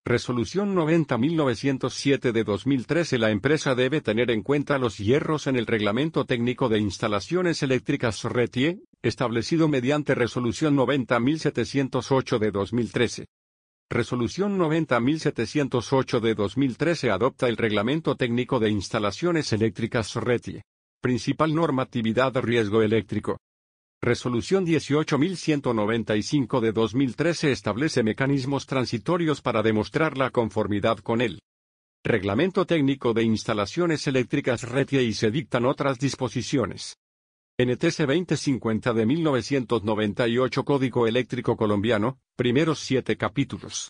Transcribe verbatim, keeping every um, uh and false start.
Resolución noventa mil novecientos siete de dos mil trece. La empresa debe tener en cuenta los hierros en el Reglamento Técnico de Instalaciones Eléctricas R E T I E, establecido mediante Resolución noventa mil setecientos ocho de dos mil trece. Resolución noventa mil setecientos ocho de dos mil trece adopta el Reglamento Técnico de Instalaciones Eléctricas R E T I E. Principal normatividad de riesgo eléctrico. Resolución dieciocho mil ciento noventa y cinco de dos mil trece establece mecanismos transitorios para demostrar la conformidad con él. Reglamento Técnico de Instalaciones Eléctricas R E T I E y se dictan otras disposiciones. N T C veinte cincuenta de mil novecientos noventa y ocho Código Eléctrico Colombiano, primeros siete capítulos.